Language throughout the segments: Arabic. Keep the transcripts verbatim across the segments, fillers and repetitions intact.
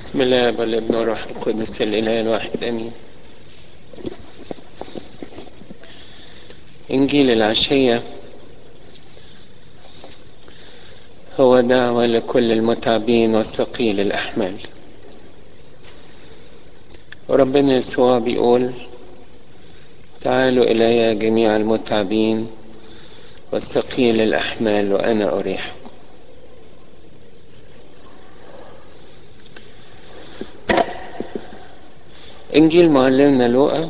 بسم الله والابن والروح القدس الإله الواحد آمين. إنجيل العشية هو دعوة لكل المتعبين والثقيل الأحمال. وربنا يسوع بيقول: تعالوا إلي جميع المتعبين والثقيل الأحمال وأنا أريحكم. إنجيل معلمنا لوقا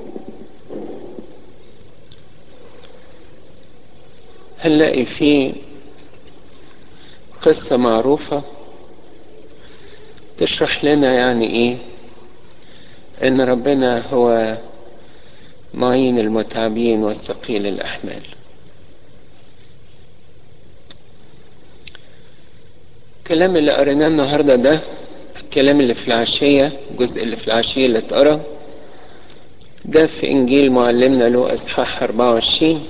هنلاقي فيه قصة معروفة تشرح لنا يعني إيه إن ربنا هو معين المتعبين والثقيل الأحمال. الكلام اللي قريناه النهاردة ده الكلام اللي في العشية، الجزء اللي في العشية اللي اتقرا ده في إنجيل معلمنا لوقا إصحاح أربعة وعشرين.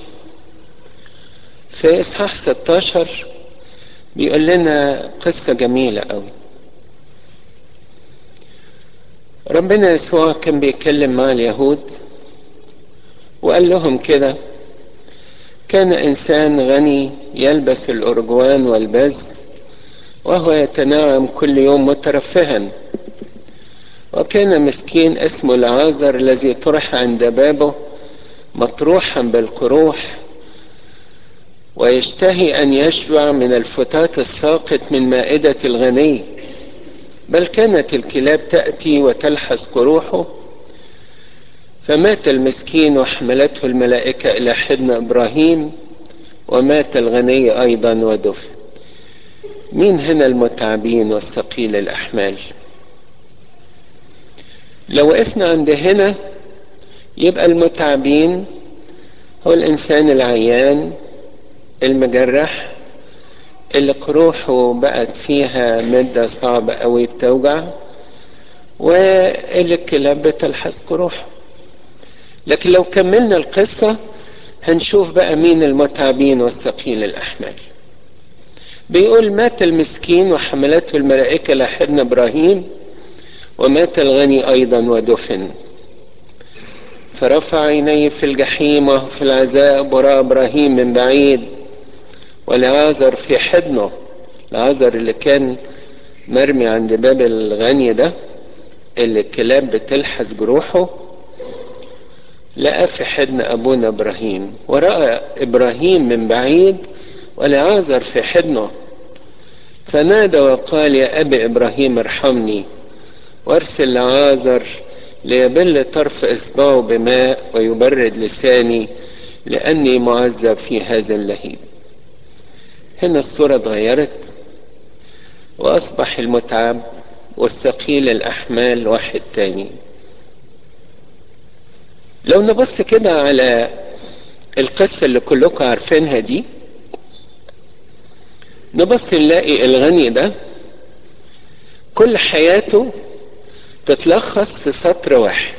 في إصحاح ستاشر بيقول لنا قصة جميلة قوي. ربنا يسوع كان بيتكلم مع اليهود وقال لهم كده: كان إنسان غني يلبس الأرجوان والبز وهو يتنعم كل يوم مترفها، وكان مسكين اسمه العازر الذي طرح عند بابه مطروحا بالقروح، ويشتهي أن يشبع من الفتات الساقط من مائدة الغني، بل كانت الكلاب تأتي وتلحس قروحه. فمات المسكين وحملته الملائكة إلى حضن إبراهيم، ومات الغني أيضا ودفن. مين هنا المتعبين والثقيل الأحمال؟ لو وقفنا عند هنا يبقى المتعبين هو الإنسان العيان المجرح اللي قروحه بقت فيها مادة صعبة قوي بتوجع، واللي الكلاب بتلحس قروحه. لكن لو كملنا القصة هنشوف بقى مين المتعبين والثقيل الأحمال. بيقول: مات المسكين وحملته الملائكة إلى حضن إبراهيم، ومات الغني أيضا ودفن. فرفع عينيه في الجحيم وهو في العذاب، ورأى إبراهيم من بعيد والعازر في حضنه. العازر اللي كان مرمي عند باب الغني ده اللي الكلاب بتلحس جروحه، لقى في حضن أبونا إبراهيم. ورأى إبراهيم من بعيد والعازر في حضنه، فنادى وقال: يا أبي إبراهيم ارحمني، وارسل لعازر ليبل طرف إصبعه بماء ويبرد لساني، لأني معذب في هذا اللهيب. هنا الصورة اتغيرت وأصبح المتعب والثقيل الأحمال واحد تاني. لو نبص كده على القصة اللي كلكم عارفينها دي، نبص نلاقي الغني ده كل حياته تتلخص في سطر واحد: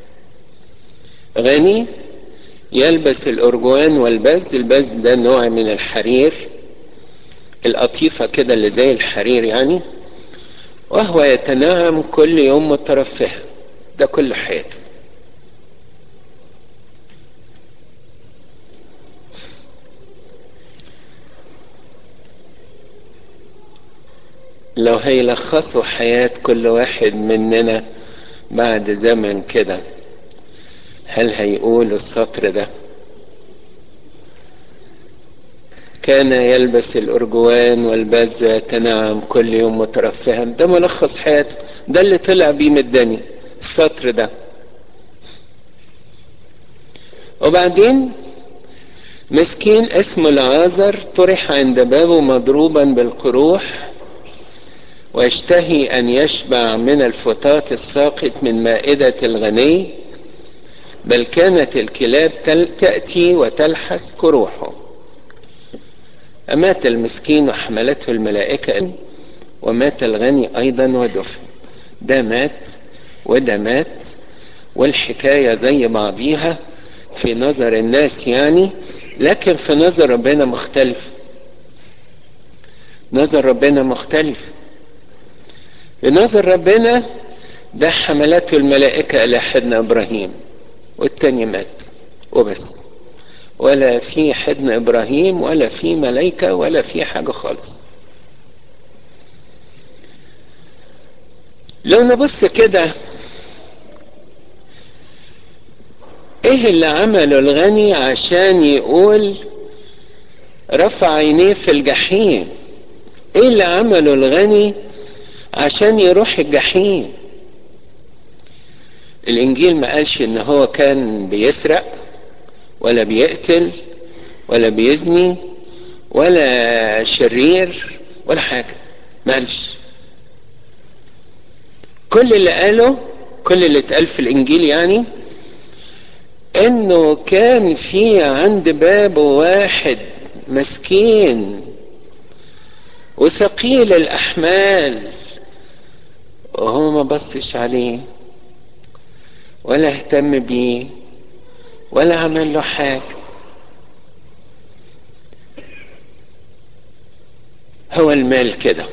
غني يلبس الأرجوان والبز. البز ده نوع من الحرير، القطيفة كده اللي زي الحرير يعني، وهو يتنعم كل يوم مترفها. ده كل حياته. لو هيلخصوا حياة كل واحد مننا بعد زمن كده، هل هيقول السطر ده؟ كان يلبس الأرجوان والبز يتنعم كل يوم مترفها. ده ملخص حياته، ده اللي طلع بيه مداني السطر ده. وبعدين مسكين اسمه العازر طرح عند بابه مضروبا بالقروح، ويشتهي أن يشبع من الفتات الساقط من مائدة الغني، بل كانت الكلاب تأتي وتلحس قروحه. أمات المسكين وحملته الملائكة، ومات الغني أيضا ودفن. ده مات وده مات، والحكاية زي بعضيها في نظر الناس يعني، لكن في نظر ربنا مختلف. نظر ربنا مختلف. بنظر ربنا ده حملته الملائكة إلى حضن إبراهيم، والتاني مات وبس، ولا في حضن إبراهيم ولا في ملائكة ولا في حاجة خالص. لو نبص كده ايه اللي عمله الغني عشان يقول رفع عينيه في الجحيم؟ ايه اللي عمله الغني عشان يروح الجحيم؟ الانجيل ما قالش ان هو كان بيسرق ولا بيقتل ولا بيزني ولا شرير ولا حاجة، ما قالش. كل اللي قاله، كل اللي اتقال في الانجيل يعني انه كان في عند بابه واحد مسكين وثقيل الاحمال، وهو ما بصش عليه ولا اهتم بيه ولا عمل له حاجة. هو المال كده.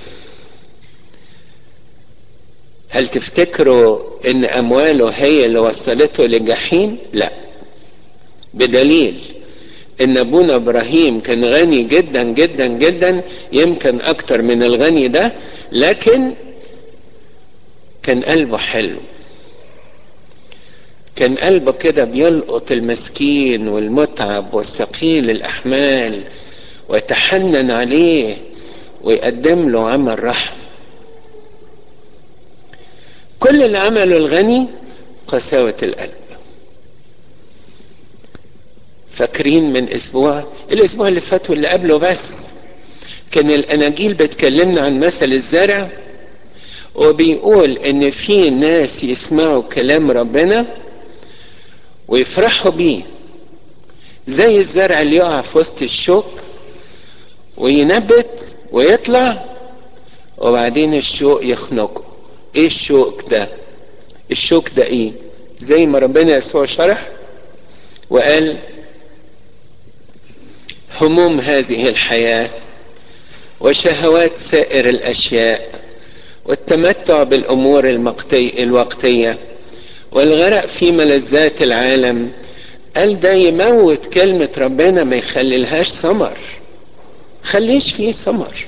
هل تفتكروا ان امواله هي اللي وصلته للجحيم؟ لا، بدليل ان ابونا ابراهيم كان غني جدا جدا جدا، يمكن اكتر من الغني ده، لكن كان قلبه حلو، كان قلبه كده بيلقط المسكين والمتعب والثقيل الاحمال ويتحنن عليه ويقدم له عمل رحم. كل اللي عمله الغني قساوة القلب. فاكرين من اسبوع الاسبوع اللي فات واللي قبله بس كان الاناجيل بتكلمنا عن مثل الزرع، وبيقول ان في ناس يسمعوا كلام ربنا ويفرحوا بيه زي الزرع اللي يقع في وسط الشوك وينبت ويطلع، وبعدين الشوك يخنقه. ايه الشوك ده؟ الشوك ده ايه؟ زي ما ربنا يسوع شرح وقال هموم هذه الحياة وشهوات سائر الاشياء والتمتع بالامور المقتي الوقتية والغرق في ملذات العالم. قال ده يموت كلمة ربنا، ما يخليلهاش ثمر، خليش فيه ثمر.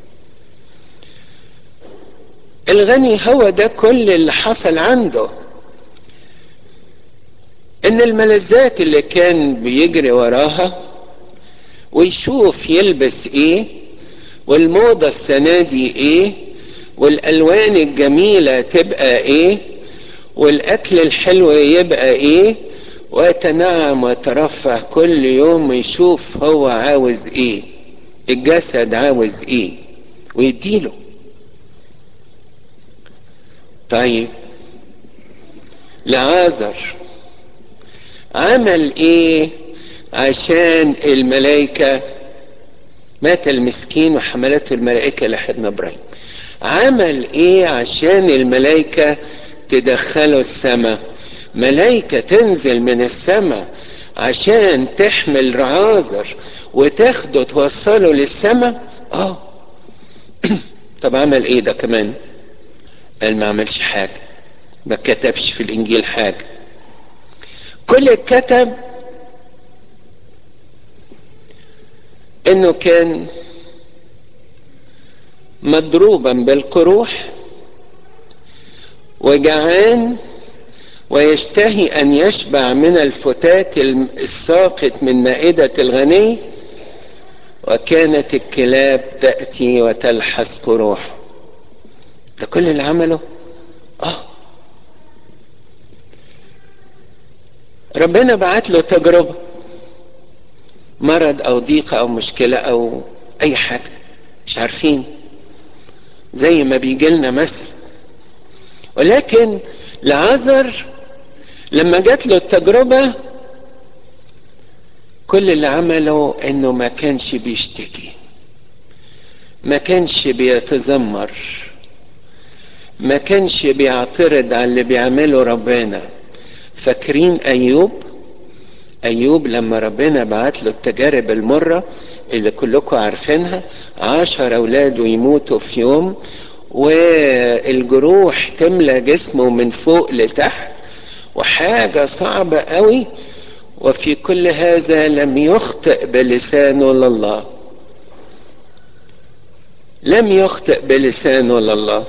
الغني هو ده كل اللي حصل عنده، ان الملذات اللي كان بيجري وراها ويشوف يلبس ايه والموضة السنة دي ايه والالوان الجميلة تبقى ايه والاكل الحلو يبقى ايه، ويتنعم ويترفه كل يوم ويشوف هو عاوز ايه، الجسد عاوز ايه ويديله. طيب لعازر عمل ايه عشان الملائكة؟ مات المسكين وحملته الملائكة لحضن ابراهيم. عمل ايه عشان الملائكة تدخله السماء؟ ملائكة تنزل من السماء عشان تحمل لعازر وتاخده توصله للسماء؟ اه. طب عمل ايه ده كمان؟ قال ما عملش حاجة، ما كتبش في الانجيل حاجة. كل الكتب انه كان مضروبا بالقروح وجعان ويشتهي ان يشبع من الفتات الساقط من مائدة الغني، وكانت الكلاب تأتي وتلحس قروح. ده كل اللي عمله؟ اه. ربنا بعت له تجربة، مرض او ضيقة او مشكلة او اي حاجة مش عارفين، زي ما بيجي لنا مثل. ولكن لعازر لما جات له التجربة كل اللي عمله انه ما كانش بيشتكي، ما كانش بيتذمر، ما كانش بيعترض على اللي بيعمله ربنا. فاكرين ايوب؟ ايوب لما ربنا بعت له التجارب المرة اللي كلكم عارفينها، عشر اولاده يموتوا في يوم والجروح تملى جسمه من فوق لتحت، وحاجة صعبة قوي، وفي كل هذا لم يخطئ بلسانه لله، لم يخطئ بلسانه لله.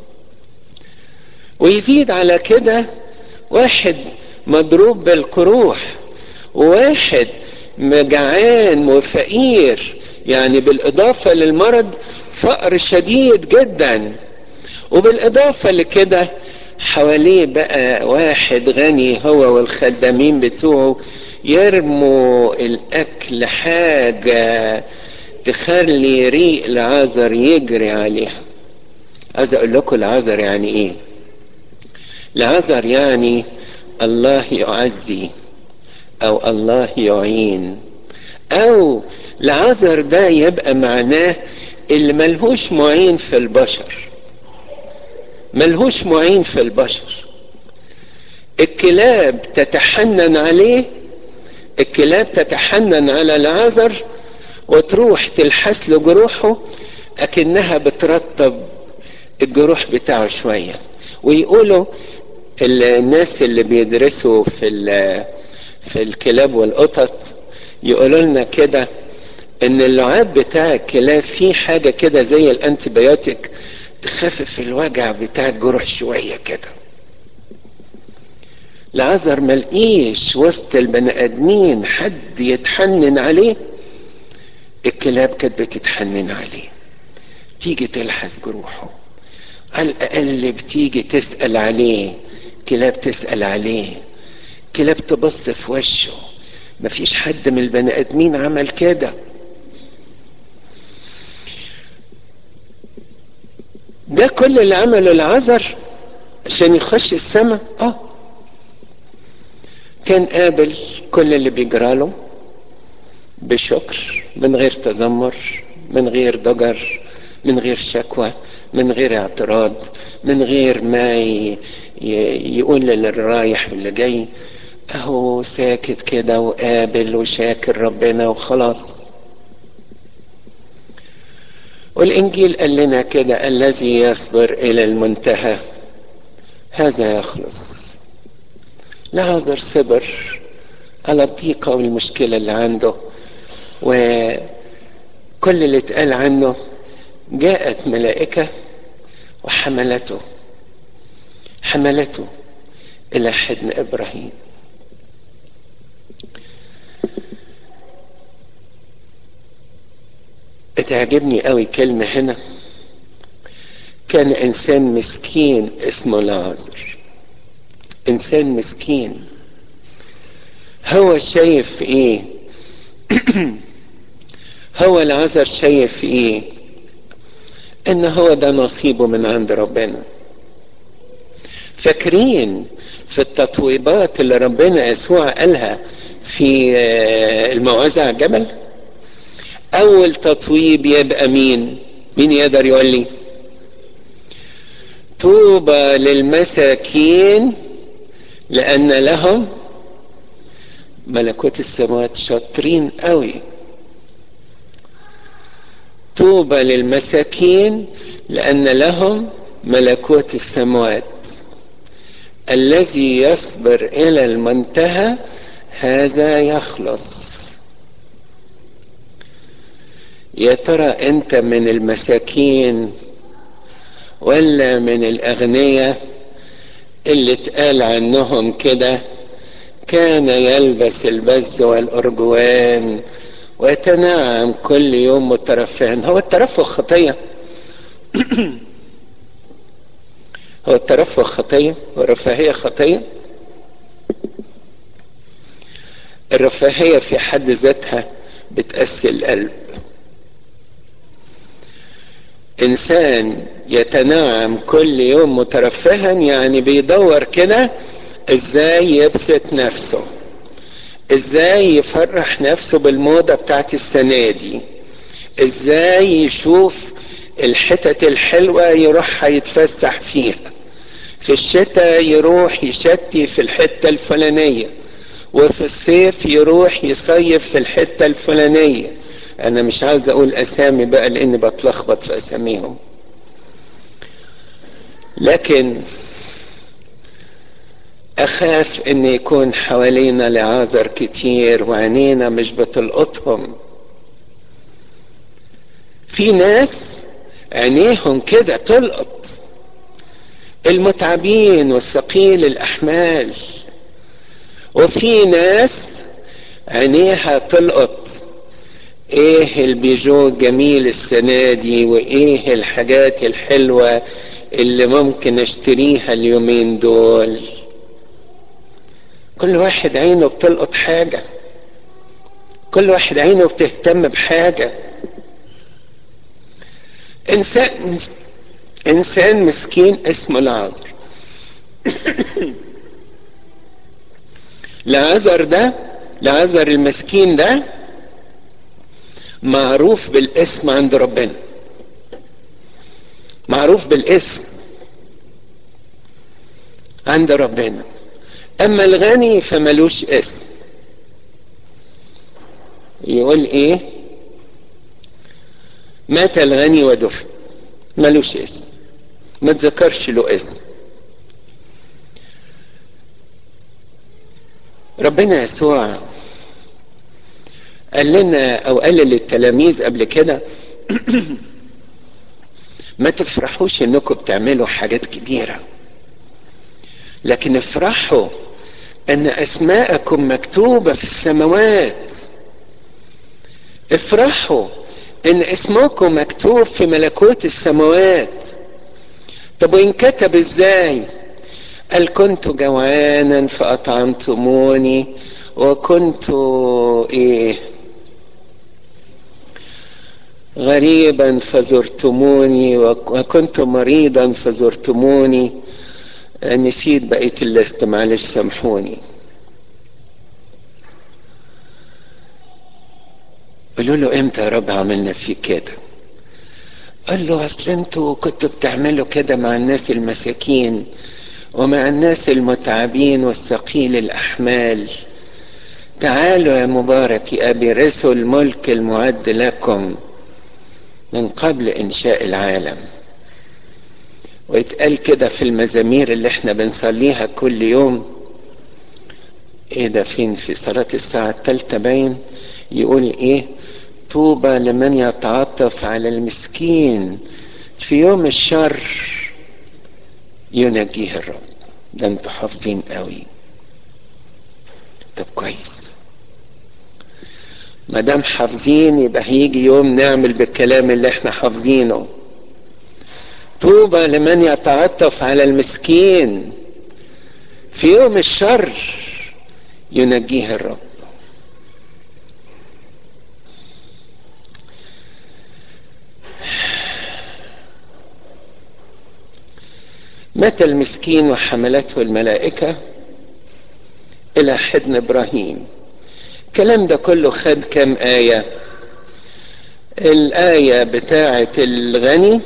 ويزيد على كده واحد مضروب بالقروح، وواحد جعان وفقير، يعني بالإضافة للمرض فقر شديد جدا، وبالإضافة لكده حواليه بقى واحد غني هو والخدامين بتوعه يرموا الأكل، حاجة تخلي ريق لعازر يجري عليها. عايز أقول لكم لعازر يعني إيه؟ لعازر يعني الله يعزي، أو الله يعين، أو لعازر ده يبقى معناه اللي ملهوش معين في البشر، ملهوش معين في البشر. الكلاب تتحنن عليه، الكلاب تتحنن على لعازر وتروح تلحس له جروحه اكنها بترطب الجروح بتاعه شوية. ويقولوا الناس اللي بيدرسوا في في الكلاب والقطط يقولوا لنا كده ان اللعاب بتاع الكلاب فيه حاجة كده زي الانتيبيوتيك تخفف الوجع بتاع الجروح شوية كده. لعازر ملقيش وسط البني ادمين حد يتحنن عليه، الكلاب كانت بتتحنن عليه، تيجي تلحس جروحه، على الاقل بتيجي تسأل عليه، كلاب تسأل عليه، كلاب تبص في وشه. مفيش حد من البني ادمين عمل كده. ده كل اللي عمله العذر عشان يخش السماء. اه كان قابل كل اللي بيجراله بشكر، من غير تذمر، من غير ضجر، من غير شكوى، من غير اعتراض، من غير ما ي... ي... يقول للي رايح واللي جاي، اهو ساكت كده وقابل وشاكر ربنا وخلاص. والانجيل قال لنا كده: الذي يصبر الى المنتهى هذا يخلص. لعازر صبر على الضيقة والمشكلة اللي عنده، وكل اللي اتقال عنه جاءت ملائكة وحملته، حملته الى حضن ابراهيم. بتعجبني قوي كلمة هنا: كان انسان مسكين اسمه لعازر. انسان مسكين، هو شايف ايه؟ هو لعازر شايف ايه؟ ان هو ده نصيبه من عند ربنا. فاكرين في التطويبات اللي ربنا يسوع قالها في الموعظة على الجبل؟ اول تطويب يبقى مين؟ مين يقدر يقول لي؟ طوبى للمساكين لان لهم ملكوت السماوات. شاطرين قوي. طوبى للمساكين لان لهم ملكوت السماوات. الذي يصبر الى المنتهى هذا يخلص. يا ترى انت من المساكين ولا من الاغنياء اللي اتقال عنهم كده: كان يلبس البز والارجوان ويتنعم كل يوم مترفها؟ هو الترفه خطيه؟ هو الترفه خطيه والرفاهيه خطيه؟ الرفاهيه في حد ذاتها بتقسي القلب. انسان يتنعم كل يوم مترفها يعني بيدور كده ازاي يبسط نفسه، ازاي يفرح نفسه بالموضة بتاعت السنة دي، ازاي يشوف الحتت الحلوة يروح يتفسح فيها، في الشتاء يروح يشتي في الحتة الفلانية، وفي الصيف يروح يصيف في الحتة الفلانية. انا مش عاوز اقول اسامي بقى لاني بتلخبط في اساميهم. لكن اخاف ان يكون حوالينا لعازر كتير وعينينا مش بتلقطهم. في ناس عينيهم كده تلقط المتعبين والثقيل الاحمال، وفي ناس عينيها تلقط ايه البيجو الجميل السنة دي، وايه الحاجات الحلوة اللي ممكن اشتريها اليومين دول. كل واحد عينه بتلقط حاجة، كل واحد عينه بتهتم بحاجة. انسان انسان مسكين اسمه لعازر. لعازر ده، لعازر المسكين ده معروف بالاسم عند ربنا، معروف بالاسم عند ربنا. اما الغني فملوش اسم. يقول ايه؟ مات الغني ودفن، ملوش اسم، ما تذكرش له اسم. ربنا يسوع قال لنا او قال للتلاميذ قبل كده ما تفرحوش انكم بتعملوا حاجات كبيرة، لكن افرحوا ان اسماءكم مكتوبة في السماوات. افرحوا ان اسمكم مكتوب في ملكوت السماوات. طب وان كتب ازاي؟ قال كنت جوعانا فاطعمتموني، وكنت ايه غريبا فزرتموني، وكنت مريضا فزرتموني. نسيت بقية الليست، معلش سامحوني. قالوا له امتى يا رب عملنا فيك كده؟ قال له اصل انتوا كنتوا بتعملوا كده مع الناس المساكين ومع الناس المتعبين والثقيل الاحمال. تعالوا يا مبارك يا ابي رثوا الملك المعد لكم من قبل انشاء العالم. ويتقال كده في المزامير اللي احنا بنصليها كل يوم. ايه ده؟ فين؟ في صلاة الساعة الثالثة باين. يقول ايه؟ طوبى لمن يتعاطف على المسكين في يوم الشر ينجيه الرب. ده انتوا حافظين قوي. طب كويس، ما دام حافظين يبقى هيجي يوم نعمل بالكلام اللي احنا حافظينه. طوبى لمن يتعاطف على المسكين في يوم الشر ينجيه الرب. مات المسكين وحملته الملائكة إلى حضن إبراهيم. الكلام ده كله خد كم آية؟ الآية بتاعة الغني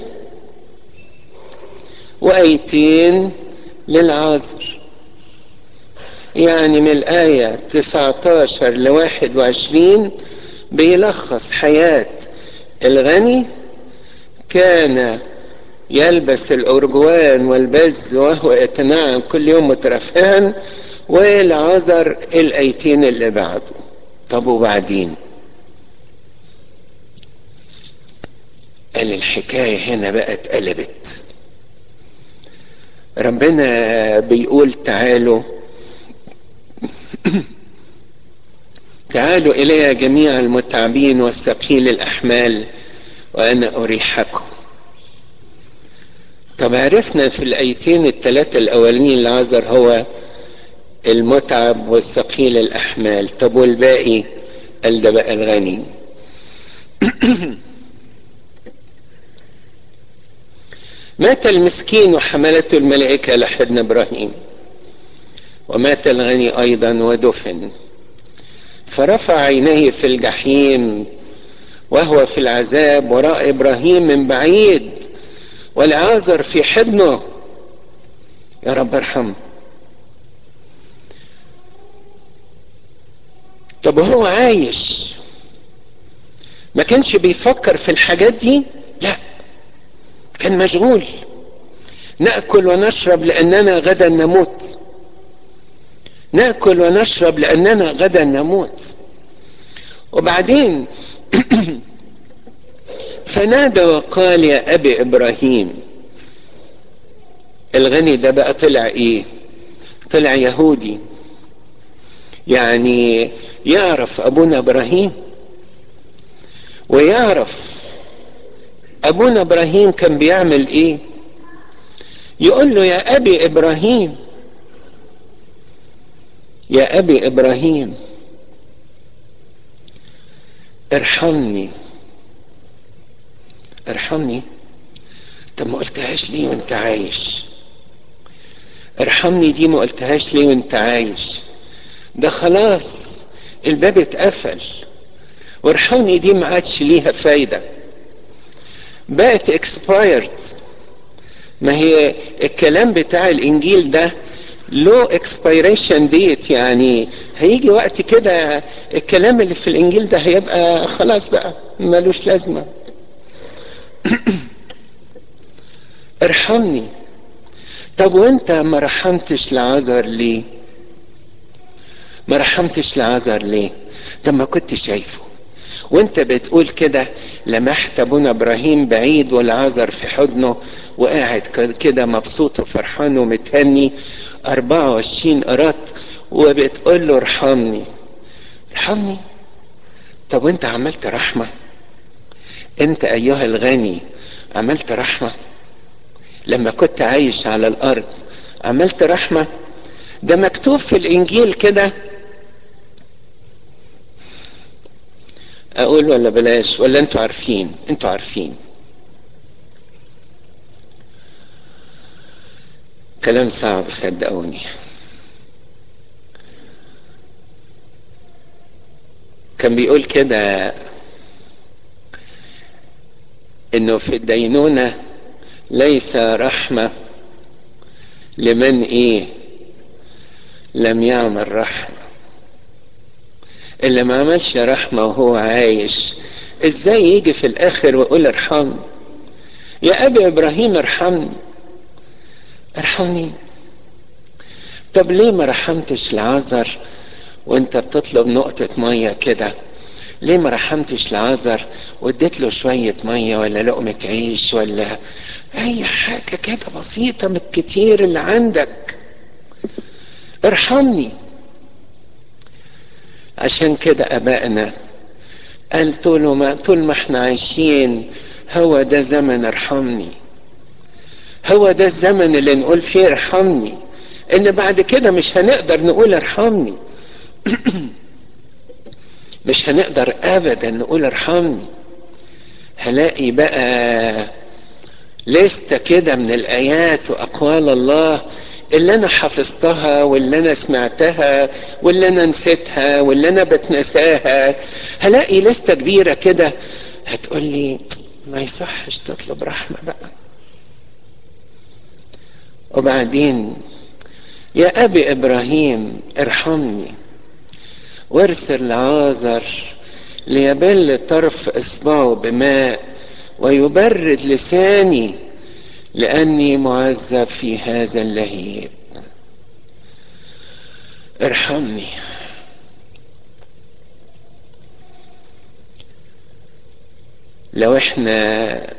وآيتين للعازر. يعني من الآية تسعة عشر لواحد وعشرين بيلخص حياة الغني. كان يلبس الأرجوان والبز وهو يتنعم كل يوم مترفها، والعذر الآيتين اللي بعده. طب وبعدين؟ قال الحكاية هنا بقى اتقلبت. ربنا بيقول تعالوا تعالوا إلي جميع المتعبين والثقيل الأحمال وأنا أريحكم. طب عرفنا في الآيتين الثلاثة الأولين العذر هو المتعب والثقيل الأحمال. طب والباقي؟ قال ده بقى الغني. مات المسكين وحملته الملائكة لحضن إبراهيم، ومات الغني أيضا ودفن. فرفع عينيه في الجحيم وهو في العذاب، وراء إبراهيم من بعيد والعازر في حضنه. يا رب ارحمه. طب وهو عايش ما كانش بيفكر في الحاجات دي؟ لا، كان مشغول. نأكل ونشرب لأننا غدا نموت. نأكل ونشرب لأننا غدا نموت. وبعدين فنادى وقال يا أبي إبراهيم. الغني ده بقى طلع إيه؟ طلع يهودي، يعني يعرف أبونا إبراهيم، ويعرف أبونا إبراهيم كان بيعمل إيه. يقول له يا أبي إبراهيم، يا أبي إبراهيم ارحمني ارحمني. طب ما قلتهاش ليه وانت عايش؟ ارحمني دي ما قلتهاش ليه وانت عايش؟ ده خلاص الباب اتقفل. وارحمني دي ما عادش ليها فايدة، بقت expired. ما هي الكلام بتاع الانجيل ده له expiration date، يعني هيجي وقت كده الكلام اللي في الانجيل ده هيبقى خلاص بقى ملوش لازمة. ارحمني. طب وانت ما رحمتش لعازر ليه؟ ما رحمتش لعازر ليه؟ طب ما كنت شايفه وانت بتقول كده، لمحت ابونا ابراهيم بعيد والعازر في حضنه وقاعد كده مبسوط وفرحان ومتهني أربعة وعشرين قرات، وبتقول له ارحمني ارحمني. طب وانت عملت رحمة؟ انت ايها الغني عملت رحمة لما كنت عايش على الارض؟ عملت رحمة؟ ده مكتوب في الانجيل كده. اقول ولا بلاش؟ ولا انتوا عارفين؟ انتوا عارفين كلام صعب صدقوني. كان بيقول كده انه في الدينونة ليس رحمة لمن ايه؟ لم يعمل رحمة. اللي ما عملش رحمة وهو عايش ازاي يجي في الاخر ويقول ارحمني؟ يا ابي ابراهيم ارحمني ارحمني. طب ليه ما رحمتش لعازر وانت بتطلب نقطة مية كده؟ ليه ما رحمتش لعازر واديت له شوية مية ولا لقمة عيش ولا اي حاجة كده بسيطة من الكتير اللي عندك؟ ارحمني. عشان كده ابائنا قال طول ما طول ما احنا عايشين هو ده زمن ارحمني، هو ده الزمن اللي نقول فيه ارحمني. ان بعد كده مش هنقدر نقول ارحمني مش هنقدر ابدا نقول ارحمني. هلاقي بقى لستة كده من الايات واقوال الله اللي انا حفظتها واللي انا سمعتها واللي انا نسيتها واللي انا بتنساها. هلاقي لستة كبيرة كده هتقول لي ما يصحش تطلب رحمة بقى. وبعدين يا ابي ابراهيم ارحمني وارسل لعازر ليبل طرف اصبعه بماء ويبرد لساني لاني معذب في هذا اللهيب. ارحمني. لو احنا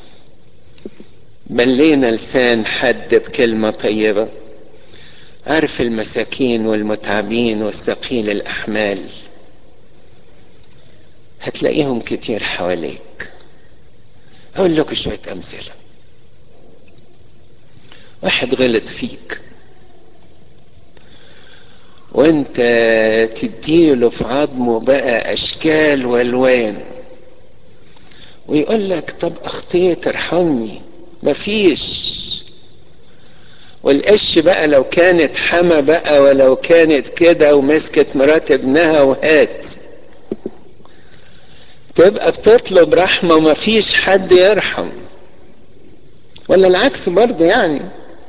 بلينا لسان حد بكلمة طيبة، عارف المساكين والمتعبين والثقيل الاحمال هتلاقيهم كتير حواليك. اقول لك شوية امثلة. واحد غلط فيك وانت تديله في عظمه بقى اشكال والوان ويقول لك طب اخطيت ارحمني. مفيش. والقش بقى لو كانت حما بقى ولو كانت كده ومسكت مرات ابنها وهات تبقى بتطلب رحمة ومفيش حد يرحم. ولا العكس برضه، يعني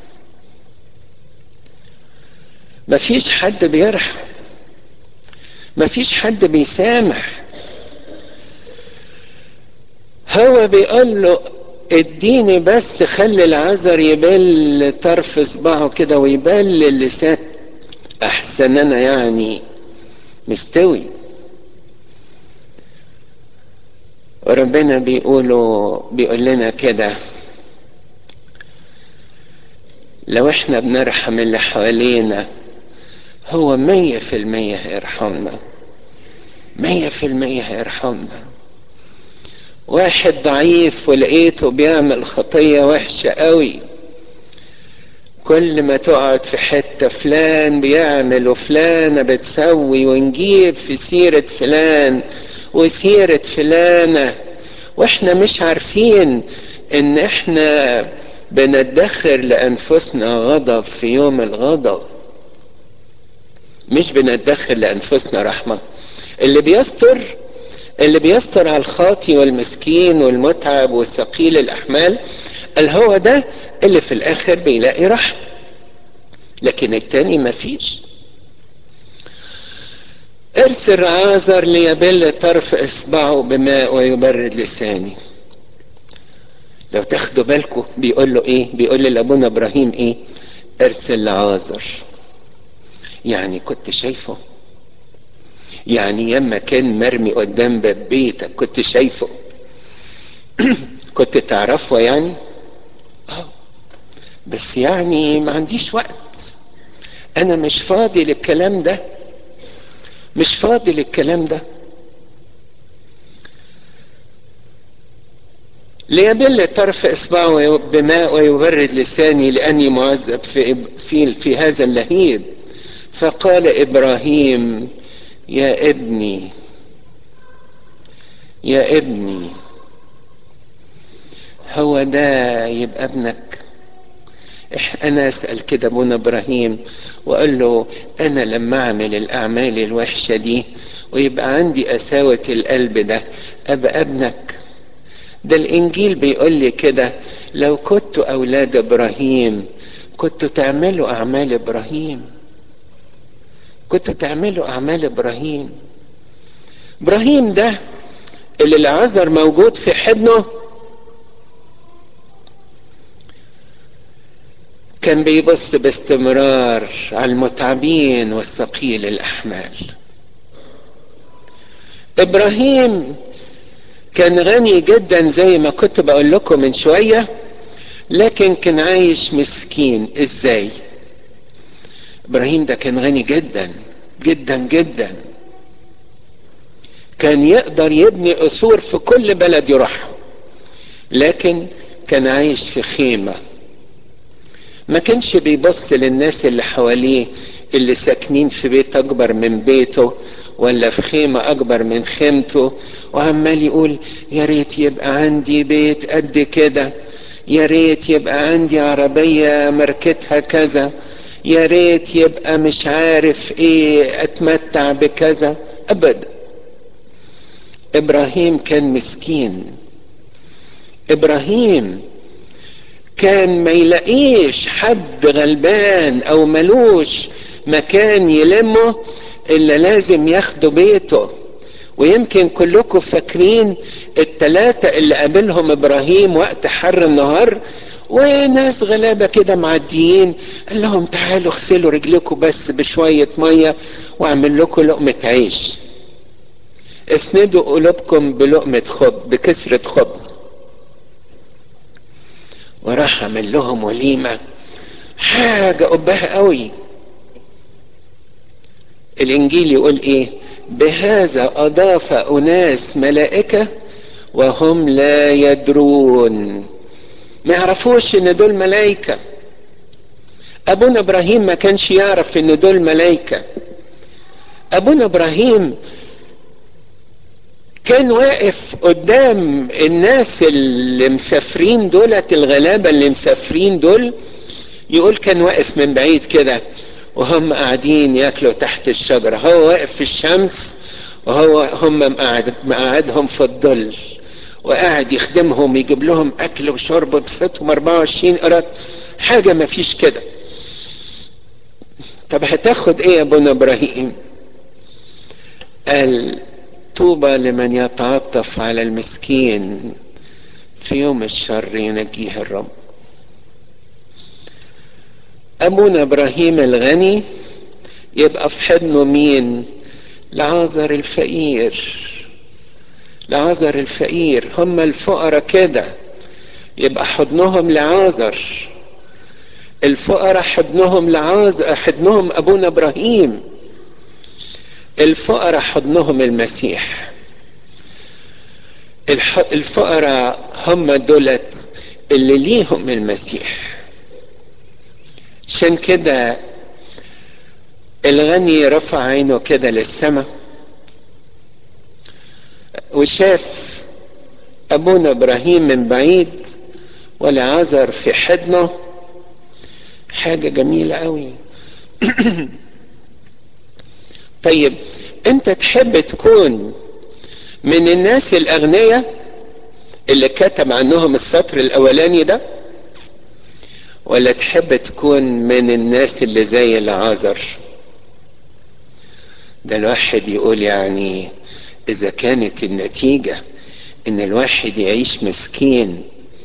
مفيش حد بيرحم، مفيش حد بيسامح. هو بيقول له اديني بس خلي العذر يبل طرف صباعه كده ويبل اللسان احسن انا يعني مستوي. وربنا بيقولوا بيقول لنا كده لو احنا بنرحم اللي حوالينا هو مية في المية هيرحمنا، مية في المية هيرحمنا. واحد ضعيف ولقيته بيعمل خطية وحشة قوي، كل ما تقعد في حتة فلان بيعمل وفلانة بتسوي ونجيب في سيرة فلان وسيرة فلانة واحنا مش عارفين ان احنا بندخر لانفسنا غضب في يوم الغضب، مش بندخر لانفسنا رحمة. اللي بيستر اللي بيستر على الخاطي والمسكين والمتعب والثقيل الاحمال الهو ده اللي في الاخر بيلاقي رحمة، لكن التاني ما فيش. ارسل عازر ليبل طرف اصبعه بماء ويبرد لساني. لو تاخدوا بالكم بيقول له ايه؟ بيقول لابونا ابراهيم ايه؟ ارسل لعازر. يعني كنت شايفه، يعني ياما كان مرمي قدام باب بيتك كنت شايفه كنت تعرفه يعني؟ اه بس يعني ما عنديش وقت، انا مش فاضي للكلام ده، مش فاضي للكلام ده. ليبل طرف اصبعه بماء ويبرد لساني لاني معذب في, في, في هذا اللهيب. فقال ابراهيم يا ابني يا ابني. هو ده يبقى ابنك؟ انا اسأل كده ابونا ابراهيم واقول له انا لما اعمل الاعمال الوحشة دي ويبقى عندي قساوة القلب ده ابقى ابنك؟ ده الانجيل بيقول لي كده لو كنتوا اولاد ابراهيم كنتوا تعملوا اعمال ابراهيم، كنتوا تعملوا اعمال ابراهيم. ابراهيم ده اللي العذر موجود في حضنه كان بيبص باستمرار على المتعبين والثقيل الاحمال. ابراهيم كان غني جدا زي ما كنت بقول لكم من شوية، لكن كان عايش مسكين. ازاي؟ ابراهيم ده كان غني جدا جدا جدا، كان يقدر يبني قصور في كل بلد يروحها، لكن كان عايش في خيمة. ما كانش بيبص للناس اللي حواليه اللي ساكنين في بيت اكبر من بيته ولا في خيمة اكبر من خيمته وعمال يقول يا ريت يبقى عندي بيت قد كده، يا ريت يبقى عندي عربية ماركتها كذا، يا ريت يبقى مش عارف ايه اتمتع بكذا. ابدا، ابراهيم كان مسكين. ابراهيم كان ما يلاقيش حد غلبان او ملوش مكان يلمه الا لازم ياخدوا بيته. ويمكن كلكم فاكرين التلاتة اللي قابلهم ابراهيم وقت حر النهار وناس غلابة كده معديين، قال لهم تعالوا اغسلوا رجلكم بس بشوية مية واعمل لكم لقمة عيش، اسندوا قلوبكم بلقمة خبز بكسرة خبز. وراح عمل لهم وليمة حاجة قبها قوي. الانجيل يقول ايه؟ بهذا اضاف اناس ملائكة وهم لا يدرون، ما يعرفوش ان دول ملائكة. ابونا ابراهيم ما كانش يعرف ان دول ملائكة. ابونا ابراهيم كان واقف قدام الناس اللي مسافرين دولت الغلابة اللي مسافرين دول، يقول كان واقف من بعيد كده وهم قاعدين ياكلوا تحت الشجرة، هو واقف في الشمس وهو هم مقعدهم في الظل وقاعد يخدمهم يجيب لهم اكل وشرب بصيتهم أربعة وعشرين قرط، حاجة ما فيش كده. طب هتاخد ايه يا ابونا ابراهيم؟ قال طوبى لمن يتعطف على المسكين في يوم الشر ينجيه الرب. ابونا ابراهيم الغني يبقى في حضنه مين؟ لعازر الفقير. لعازر الفقير، هم الفقراء كده يبقى حضنهم لعازر. الفقراء حضنهم لعازر، حضنهم ابونا ابراهيم. الفقراء حضنهم المسيح. الفقراء هم دولت اللي ليهم المسيح. عشان كده الغني رفع عينه كده للسماء وشاف ابونا ابراهيم من بعيد ولعازر في حضنه. حاجة جميلة قوي. طيب انت تحب تكون من الناس الاغنياء اللي كتب عنهم السطر الاولاني ده، ولا تحب تكون من الناس اللي زي العازر؟ ده الواحد يقول يعني اذا كانت النتيجة ان الواحد يعيش مسكين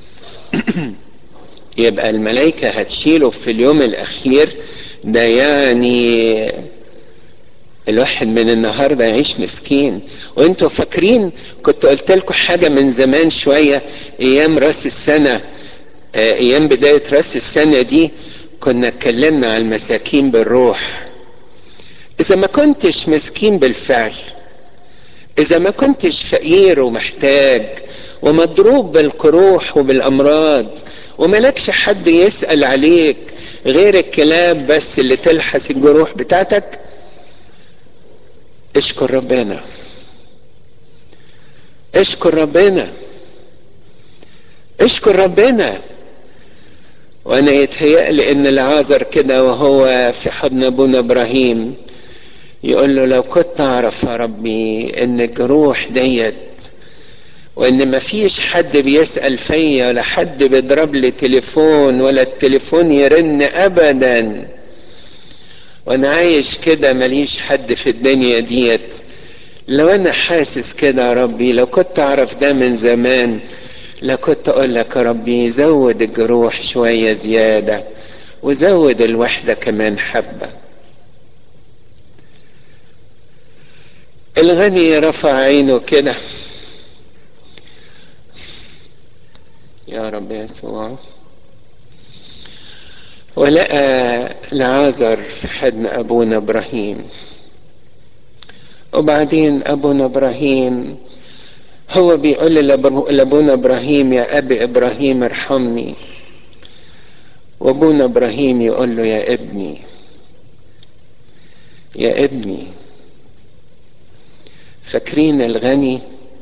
يبقى الملائكة هتشيله في اليوم الاخير، ده يعني الواحد من النهاردة يعيش مسكين. وانتوا فاكرين كنت قلت لكم حاجة من زمان شوية، ايام راس السنة، ايام بداية راس السنة دي كنا اتكلمنا عن المساكين بالروح. اذا ما كنتش مسكين بالفعل، اذا ما كنتش فقير ومحتاج ومضروب بالقروح وبالامراض وملكش حد يسأل عليك غير الكلاب بس اللي تلحس الجروح بتاعتك، اشكر ربنا. اشكر ربنا. اشكر ربنا. وانا يتهيألي ان العازر كده وهو في حضن ابونا ابراهيم يقول له لو كنت اعرف يا ربي ان الجروح ديت، وان مفيش حد بيسأل فيا ولا حد بيضرب لي تليفون ولا التليفون يرن ابدا، وانا عايش كده ماليش حد في الدنيا ديت، لو انا حاسس كده يا ربي، لو كنت اعرف ده من زمان لكنت اقول لك يا ربي زود الجروح شوية زيادة وزود الوحدة كمان حبة. الغني رفع عينه كده، يا رب يسوع، ولقى العازر في حضن ابونا ابراهيم. وبعدين ابونا ابراهيم هو بيقول لابونا ابراهيم يا ابي ابراهيم ارحمني، وابونا ابراهيم يقول له يا ابني يا ابني. فاكرين الغني؟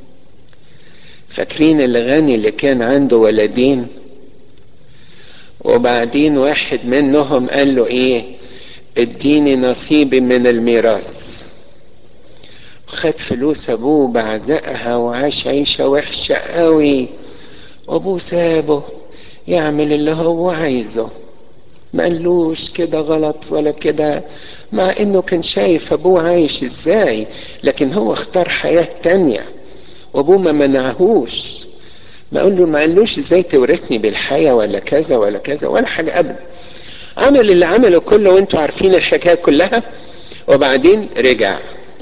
فاكرين الغني اللي كان عنده ولدين وبعدين واحد منهم قال له ايه؟ اديني نصيبي من الميراث. خد فلوس ابوه بعزقها وعاش عيشة وحشة قوي، وابوه سابه يعمل اللي هو عايزه، ما قالوش كده غلط ولا كده، مع انه كان شايف ابوه عايش ازاي، لكن هو اختار حياة تانية وابوه ما منعهوش. ما قال له ما قالوش ازاي تورثني بالحياة ولا كذا ولا كذا ولا حاجة ابدا. عمل اللي عمله كله وانتوا عارفين الحكاية كلها. وبعدين رجع.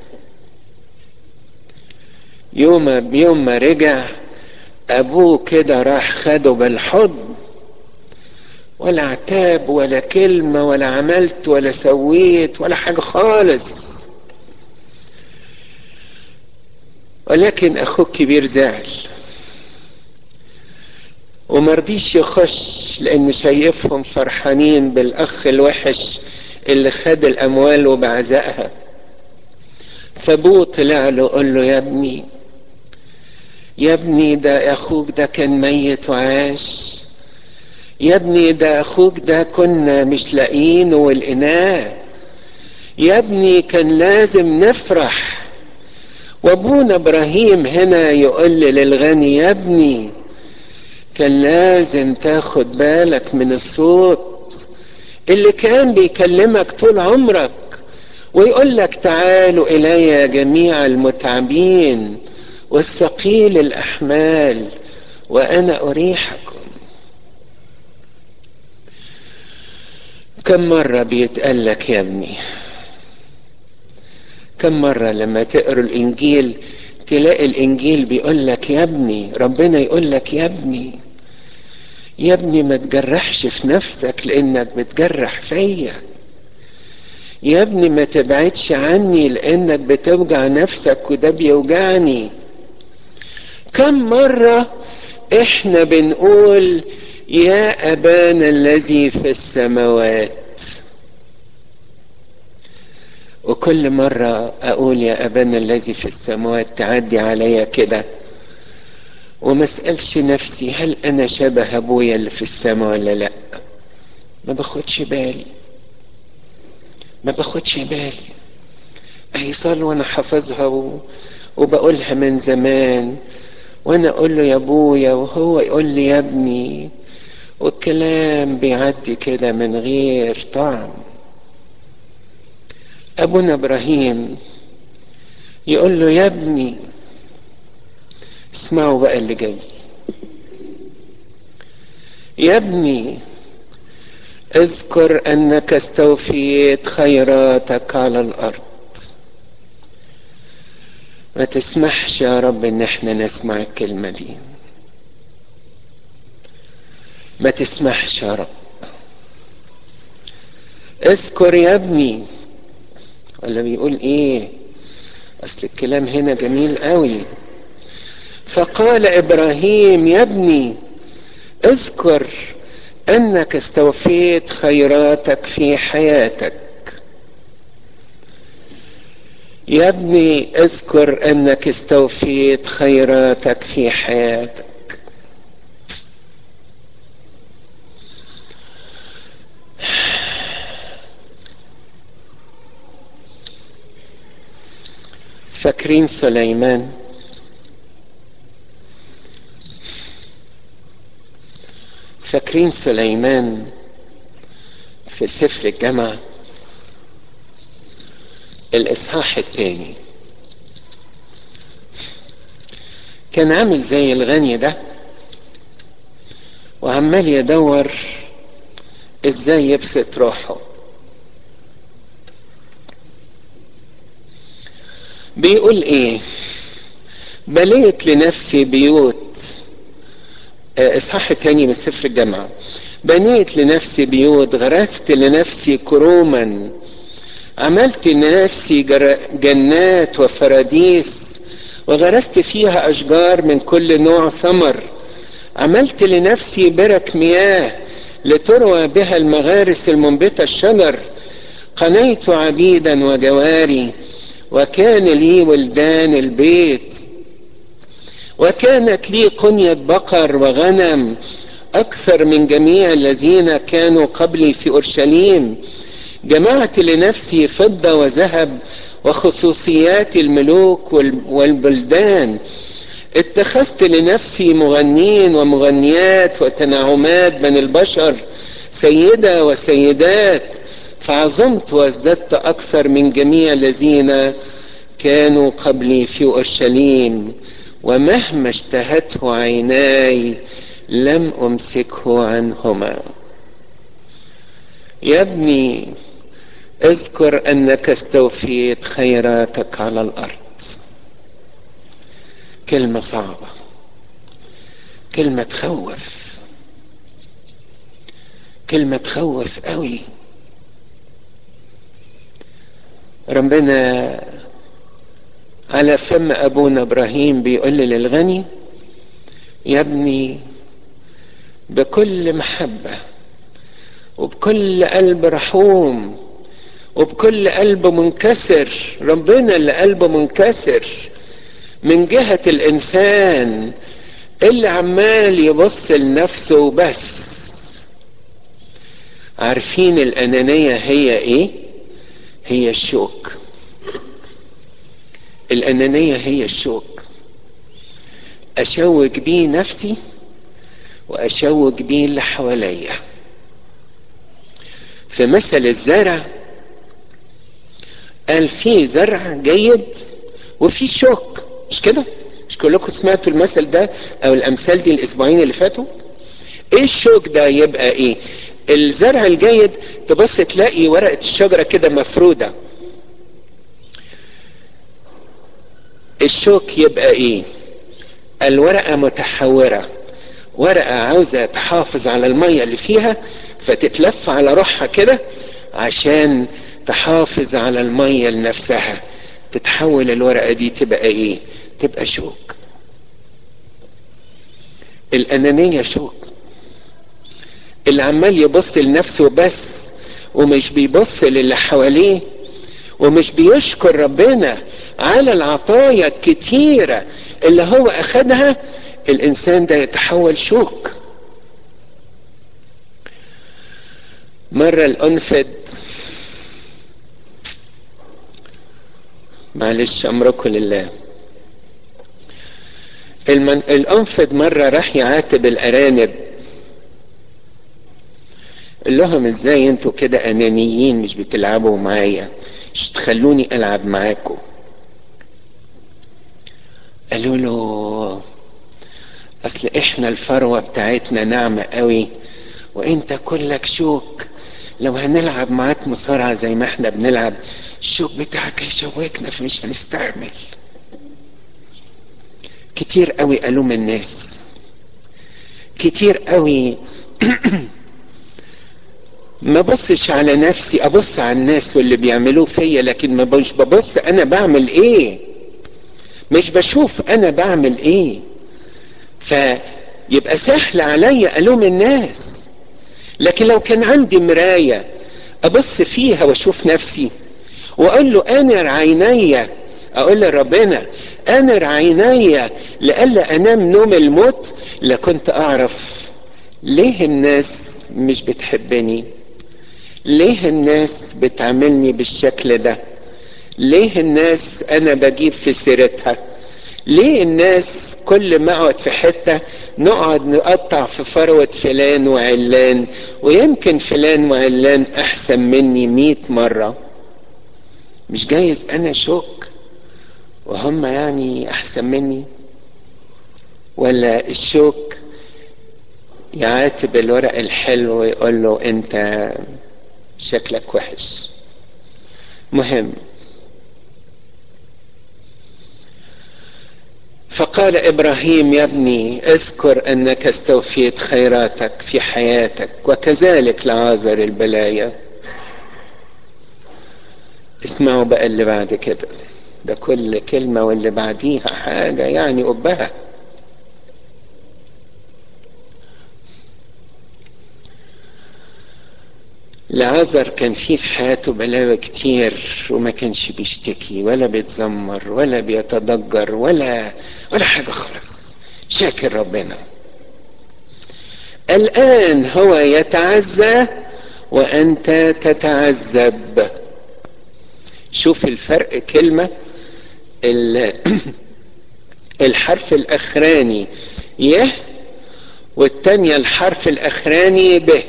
يوم يوم ما رجع ابوه كده راح خده بالحضن، ولا عتاب ولا كلمة ولا عملت ولا سويت ولا حاجة خالص. ولكن اخوه الكبير زعل ومرضيش يخش لان شايفهم فرحانين بالاخ الوحش اللي خد الاموال وبعزقها. فابوه طلع له قال له يا ابني يا ابني ده اخوك ده كان ميت وعاش، يا ابني ده اخوك ده كنا مش لاقيينه ولقيناه، يا ابني كان لازم نفرح. وابونا ابراهيم هنا يقول للغني يا ابني كان لازم تاخد بالك من الصوت اللي كان بيكلمك طول عمرك ويقول لك تعالوا الي جميع المتعبين والثقيل الاحمال وأنا أريحكم. كم مرة بيتقال لك يا ابني؟ كم مرة لما تقرأ الإنجيل تلاقي الإنجيل بيقول لك يا ابني، ربنا يقول لك يا ابني، يا ابني ما تجرحش في نفسك لأنك بتجرح فيا. يا ابني ما تبعدش عني لأنك بتوجع نفسك وده بيوجعني. كم مرة احنا بنقول يا أبانا الذي في السماوات، وكل مرة أقول يا أبانا الذي في السماوات تعدي عليا كده وما اسألش نفسي هل أنا شبه أبويا اللي في السماء ولا لأ. ما باخدش بالي، ما باخدش بالي. أهي صلوة أنا حافظها و... وبقولها من زمان، وأنا أقول له يا أبويا وهو يقول لي يا ابني، والكلام بيعدي كده من غير طعم. أبونا إبراهيم يقول له يا ابني، اسمعوا بقى اللي جاي، يا ابني اذكر أنك استوفيت خيراتك على الأرض. ما تسمحش يا رب ان احنا نسمع الكلمة دي، ما تسمحش يا رب. اذكر يا ابني، ولا بيقول ايه؟ اصل الكلام هنا جميل قوي. فقال ابراهيم يا ابني اذكر انك استوفيت خيراتك في حياتك. يا ابني اذكر انك استوفيت خيراتك في حياتك. فاكرين سليمان؟ فاكرين سليمان في سفر الجامعة الاصحاح الثاني؟ كان عامل زي الغني ده وعمال يدور ازاي يبسط روحه. بيقول ايه؟ بنيت لنفسي بيوت، اصحاح تاني من سفر الجامعة. بنيت لنفسي بيوت، غرست لنفسي كروما، عملت لنفسي جنات وفراديس، وغرست فيها اشجار من كل نوع ثمر. عملت لنفسي برك مياه لتروى بها المغارس المنبتة الشجر. قنيت عبيدا وجواري، وكان لي ولدان البيت، وكانت لي قنية بقر وغنم أكثر من جميع الذين كانوا قبلي في أورشليم. جمعت لنفسي فضة وذهب وخصوصيات الملوك والبلدان. اتخذت لنفسي مغنين ومغنيات وتنعمات من البشر، سيدة وسيدات، فعظمت وازددت أكثر من جميع الذين كانوا قبلي في أورشليم، ومهما اشتهته عيناي لم أمسكه عنهما. يا ابني اذكر أنك استوفيت خيراتك على الأرض. كلمة صعبة، كلمة تخوف، كلمة تخوف قوي. ربنا على فم أبونا إبراهيم بيقول للغني يا ابني بكل محبة وبكل قلب رحوم وبكل قلب منكسر. ربنا اللي قلبه منكسر من جهة الإنسان اللي عمال يبص لنفسه وبس. عارفين الأنانية هي إيه؟ هي الشوك. الأنانية هي الشوك، أشوك بيه نفسي وأشوك بيه اللي حواليا. في مثل الزرع قال فيه زرع جيد وفيه شوك، مش كده؟ مش كلكم سمعتوا المثل ده او الامثال دي الاسبوعين اللي فاتوا؟ ايه الشوك ده؟ يبقى ايه؟ الزرع الجيد تبص تلاقي ورقة الشجرة كده مفرودة. الشوك يبقى ايه؟ الورقة متحورة، ورقة عاوزة تحافظ على المية اللي فيها فتتلف على روحها كده عشان تحافظ على المية لنفسها. تتحول الورقة دي تبقى ايه؟ تبقى شوك. الأنانية شوك. اللي عمال يبص لنفسه بس ومش بيبص للي حواليه ومش بيشكر ربنا على العطايا الكتيرة اللي هو أخدها، الإنسان ده يتحول شوك. مرة الأنفد، معلش أمركم لله، المن... الأنفد مرة راح يعاتب الأرانب، قال لهم ازاي انتوا كده أنانيين مش بتلعبوا معايا، مش تخلوني ألعب معاكم. قالوا له اصل احنا الفروة بتاعتنا ناعمة قوي وانت كلك شوك، لو هنلعب معاك مصارعة زي ما احنا بنلعب الشوك بتاعك هيشوكنا فمش هنستعمل. كتير قوي قالوا من الناس، كتير قوي ما بصش على نفسي، ابص على الناس واللي بيعملوه فيا، لكن ما مش ببص انا بعمل ايه، مش بشوف انا بعمل ايه. فيبقى سهل عليا الوم الناس، لكن لو كان عندي مراية ابص فيها واشوف نفسي واقول له انر عيني، اقول لربنا انر عيني لئلا انام نوم الموت، لكنت اعرف ليه الناس مش بتحبني، ليه الناس بتعاملني بالشكل ده، ليه الناس انا بجيب في سيرتها، ليه الناس كل ما اقعد في حتة نقعد نقطع في فروة فلان وعلان، ويمكن فلان وعلان احسن مني مئة مرة. مش جايز انا شوك وهم يعني احسن مني؟ ولا الشوك يعاتب الورق الحلو ويقول له انت شكلك وحش؟ مهم. فقال ابراهيم يا ابني اذكر انك استوفيت خيراتك في حياتك وكذلك لعازر البلايا. اسمعوا بقى اللي بعد كده، ده كل كلمة واللي بعديها حاجة يعني قبها. لعازر كان فيه في حياته بلاوي كتير وما كانش بيشتكي ولا بيتذمر ولا بيتضجر ولا ولا حاجة خالص، شاكر ربنا. الآن هو يتعزى وأنت تتعذب. شوف الفرق، كلمة الحرف الأخراني يه والتانية الحرف الأخراني به،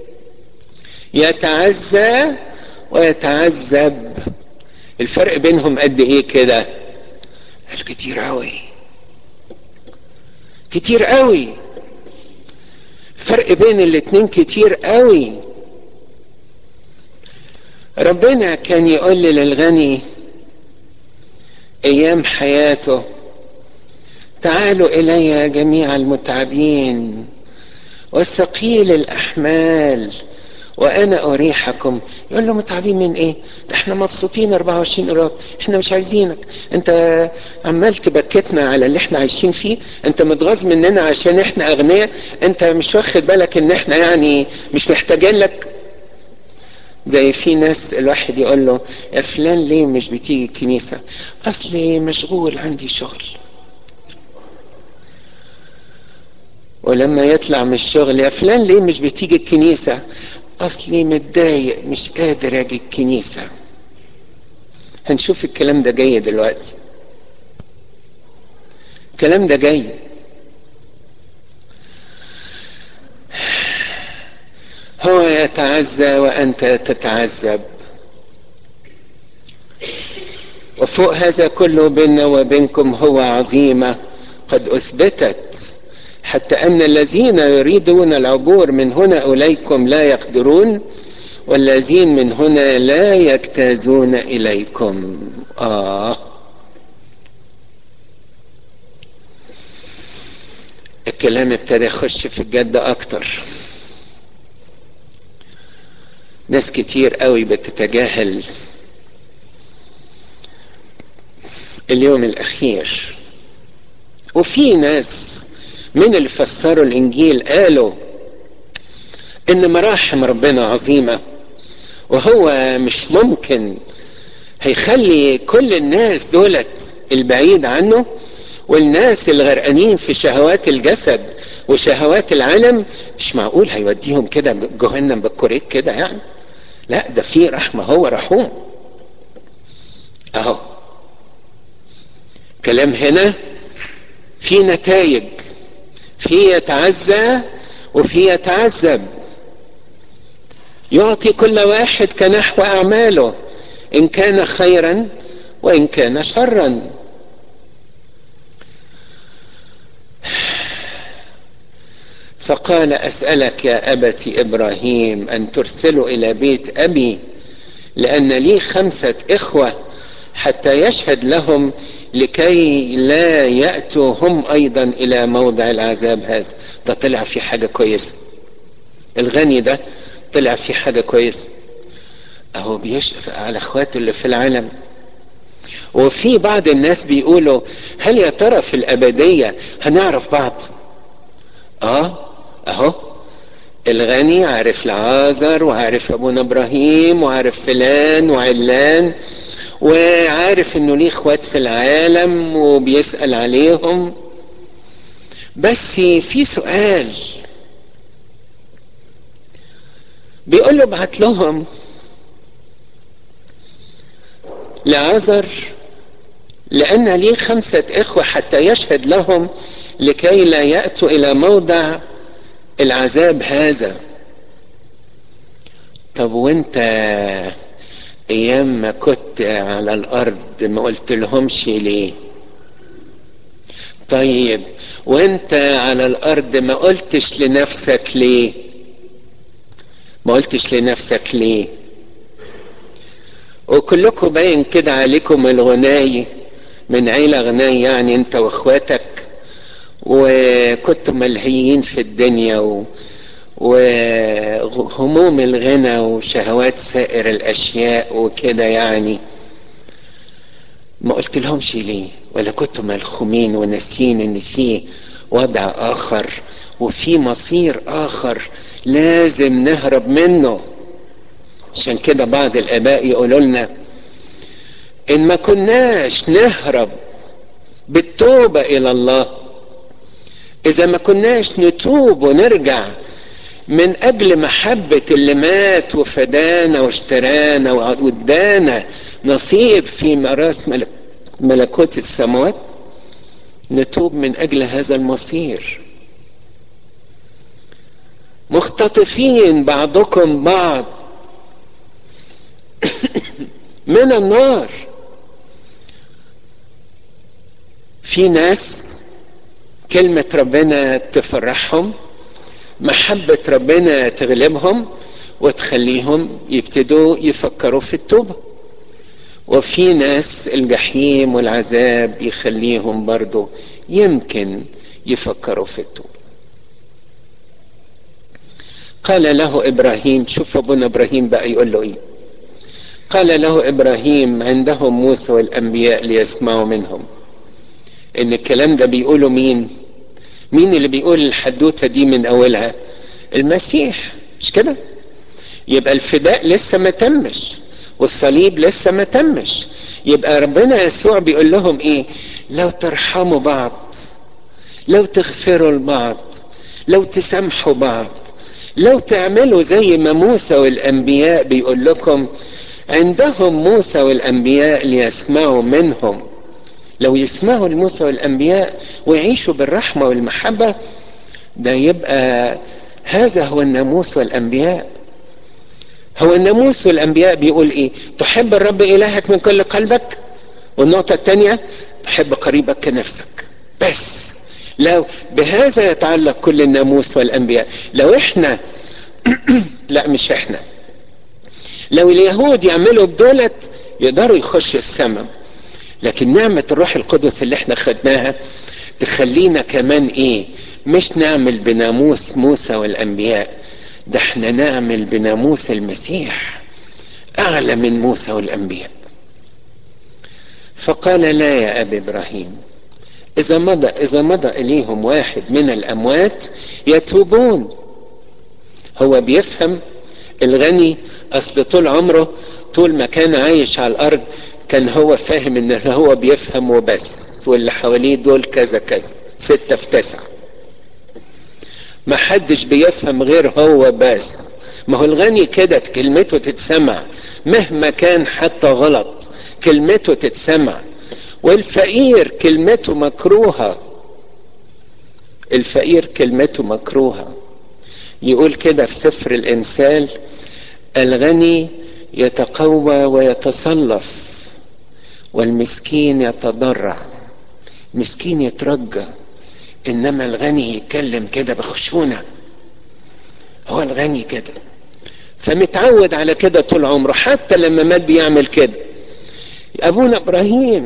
يتعزى ويتعذب. الفرق بينهم قد ايه كده؟ الكتير قوي، كتير قوي. فرق بين الاتنين كتير قوي. ربنا كان يقول للغني ايام حياته تعالوا الي جميع المتعبين والثقيل الاحمال وانا اريحكم. يقول له متعبين من ايه؟ ده احنا مبسوطين اربعة وعشرين قيراط، احنا مش عايزينك، انت عمال تبكتنا على اللي احنا عايشين فيه، انت متغاظ مننا عشان احنا اغنياء، انت مش واخد بالك ان احنا يعني مش محتاجين لك. زي في ناس الواحد يقول له يا فلان ليه مش بتيجي الكنيسة؟ اصلي مشغول عندي شغل. ولما يطلع من الشغل يا فلان ليه مش بتيجي الكنيسة؟ اصلي متضايق مش قادر اجي الكنيسة. هنشوف الكلام ده جاي دلوقتي، الكلام ده جاي. هو يتعزى وانت تتعذب. وفوق هذا كله بيننا وبينكم هو عظيمة قد أثبتت حتى أن الذين يريدون العبور من هنا إليكم لا يقدرون، والذين من هنا لا يجتازون إليكم. آه الكلام ابتدى يخش في الجد أكتر. ناس كتير قوي بتتجاهل اليوم الأخير، وفي ناس من اللي فسروا الإنجيل قالوا إن مراحم ربنا عظيمة، وهو مش ممكن هيخلي كل الناس دولت البعيد عنه، والناس الغرقانين في شهوات الجسد وشهوات العالم مش معقول هيوديهم كده جهنم بالكوريك كده يعني. لا، ده في رحمة، هو رحوم. اهو كلام هنا في نتائج، في يتعزى وفي يتعذب، يعطي كل واحد كنحو أعماله إن كان خيرا وإن كان شرا. فقال أسألك يا أبت إبراهيم أن ترسلوا إلى بيت أبي، لأن لي خمسة إخوة حتى يشهد لهم، لكي لا يأتوا هم أيضا إلى موضع العذاب هذا. ده طلع في حاجة كويسة، الغني ده طلع في حاجة كويسة، أهو بيشفق على أخواته اللي في العالم. وفي بعض الناس بيقولوا هل يا ترى في الأبدية هنعرف بعض؟ آه أهو الغني عارف لعازر، وعارف أبونا إبراهيم، وعارف فلان وعلان، وعارف إنه ليه إخوات في العالم وبيسأل عليهم. بس في سؤال بيقول له ابعت لهم لعازر، لأن لي خمسة إخوة حتى يشهد لهم، لكي لا يأتوا إلى موضع العذاب هذا. طب وانت ايام ما كنت على الارض ما قلت لهمش ليه؟ طيب وانت على الارض ما قلتش لنفسك ليه؟ ما قلتش لنفسك ليه؟ وكلكم باين كده عليكم الغناي، من عيلة غناي يعني انت واخواتك، وكنتم ملهيين في الدنيا و... وهموم الغنى وشهوات سائر الاشياء وكده يعني. ما قلت لهمش ليه؟ ولا كنتم ملخومين وناسين ان في وضع اخر وفي مصير اخر لازم نهرب منه؟ عشان كده بعض الاباء يقولوا لنا ان ما كناش نهرب بالتوبة الى الله، اذا ما كناش نتوب ونرجع من اجل محبة اللي مات وفدانا واشترانا وادانا نصيب في ميراث ملك ملكوت السماوات، نتوب من اجل هذا المصير. مختطفين بعضكم بعض من النار. في ناس كلمة ربنا تفرحهم، محبة ربنا تغلبهم وتخليهم يبتدوا يفكروا في التوبة، وفي ناس الجحيم والعذاب يخليهم برضو يمكن يفكروا في التوبة. قال له إبراهيم، شوف أبونا إبراهيم بقى يقول له إيه. قال له إبراهيم عندهم موسى والأنبياء ليسمعوا منهم. إن الكلام ده بيقوله مين؟ مين اللي بيقول الحدوتة دي من أولها؟ المسيح، مش كده؟ يبقى الفداء لسه ما تمش، والصليب لسه ما تمش. يبقى ربنا يسوع بيقول لهم ايه؟ لو ترحموا بعض، لو تغفروا لبعض، لو تسامحوا بعض، لو تعملوا زي ما موسى والانبياء بيقول لكم عندهم موسى والانبياء ليسمعوا منهم. لو يسمعوا الموسى والانبياء ويعيشوا بالرحمة والمحبة، ده يبقى هذا هو الناموس والانبياء. هو الناموس والانبياء بيقول ايه؟ تحب الرب الهك من كل قلبك، والنقطة الثانية تحب قريبك كنفسك. بس لو بهذا يتعلق كل الناموس والانبياء. لو احنا لا مش احنا، لو اليهود يعملوا بدولت يقدروا يخشوا السماء، لكن نعمة الروح القدس اللي احنا خدناها تخلينا كمان ايه، مش نعمل بناموس موسى والانبياء، ده احنا نعمل بناموس المسيح اعلى من موسى والانبياء. فقال لا يا ابي ابراهيم، اذا مضى اذا مضى اليهم واحد من الاموات يتوبون. هو بيفهم الغني، اصل طول عمره طول ما كان عايش على الارض كان هو فاهم ان هو بيفهم وبس، واللي حواليه دول كذا كذا ستة في تسعة، ما حدش بيفهم غير هو بس. ما هو الغني كده كلمته تتسمع مهما كان حتى غلط، كلمته تتسمع. والفقير كلمته مكروهة، الفقير كلمته مكروهة. يقول كده في سفر الامثال: الغني يتقوى ويتصلف والمسكين يتضرع. مسكين يترجى، انما الغني يتكلم كده بخشونة. هو الغني كده، فمتعود على كده طول عمره، حتى لما مات بيعمل كده. ابونا ابراهيم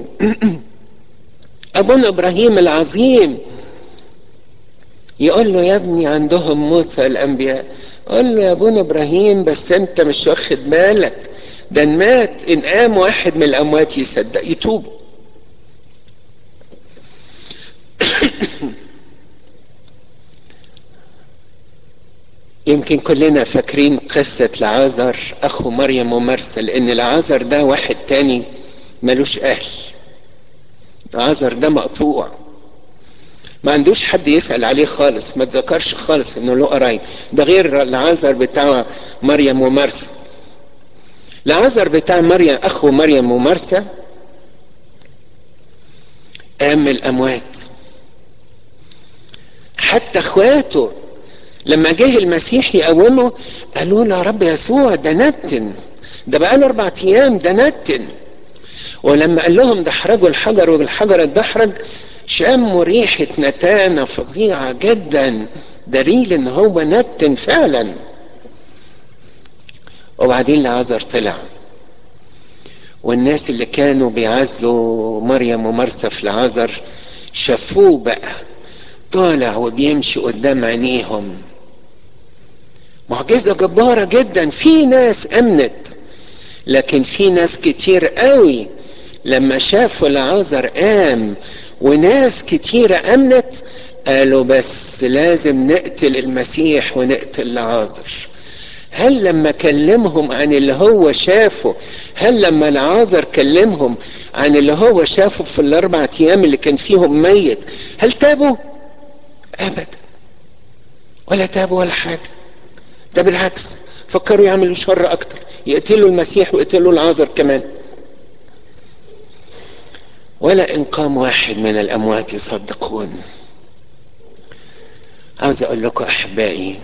ابونا ابراهيم العظيم يقول له يا ابني عندهم موسى الانبياء. قال له يا ابونا ابراهيم بس انت مش واخد بالك، ده ان مات ان قام واحد من الاموات يصدق يتوب. يمكن كلنا فاكرين قصة لعازر اخو مريم ومرسى، لان لعازر ده واحد تاني ملوش اهل. لعازر ده مقطوع، ما عندوش حد يسأل عليه خالص، ما تذكرش خالص انه له قرايب. ده غير لعازر بتاع مريم ومرسى. لعازر بتاع مريم اخو مريم ومرسى قام من الاموات. حتى اخواته لما جه المسيح يقومه قالوا له يا رب يسوع ده نتن، ده بقاله اربع ايام ده نتن. ولما قال لهم دحرجوا الحجر وبالحجر اتدحرج شموا ريحة نتانة فظيعة جدا، دليل ان هو نتن فعلا. وبعدين لعازر طلع، والناس اللي كانوا بيعزوا مريم ومرسى في لعازر شافوه بقى طالع وبيمشي قدام عينيهم. معجزة جبارة جدا. في ناس امنت، لكن في ناس كتير قوي لما شافوا لعازر قام وناس كتيرة امنت قالوا بس لازم نقتل المسيح ونقتل لعازر. هل لما كلمهم عن اللي هو شافه، هل لما لعازر كلمهم عن اللي هو شافه في الاربع ايام اللي كان فيهم ميت، هل تابوا؟ ابدا، ولا تابوا ولا حاجة. ده بالعكس فكروا يعملوا شر اكتر، يقتلوا المسيح ويقتلوا لعازر كمان. ولا ان قام واحد من الاموات يصدقون. عاوز اقول لكم احبائي،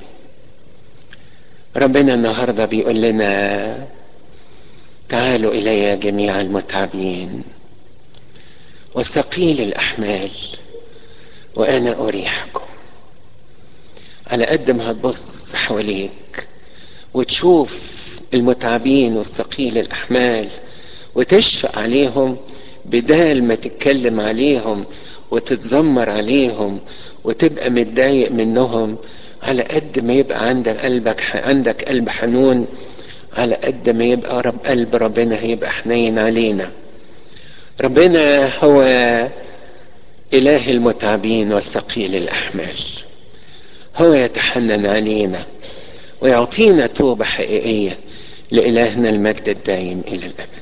ربنا النهارده بيقول لنا تعالوا الي جميع المتعبين والثقيل الاحمال وانا اريحكم. على قد ما هتبص حواليك وتشوف المتعبين والثقيل الاحمال وتشفق عليهم بدال ما تتكلم عليهم وتتذمر عليهم وتبقى متضايق منهم، على قد ما يبقى عندك قلبك عندك قلب حنون، على قد ما يبقى رب قلب ربنا هيبقى حنين علينا. ربنا هو إله المتعبين والثقيل الأحمال، هو يتحنن علينا ويعطينا توبة حقيقية. لإلهنا المجد الدائم إلى الأبد.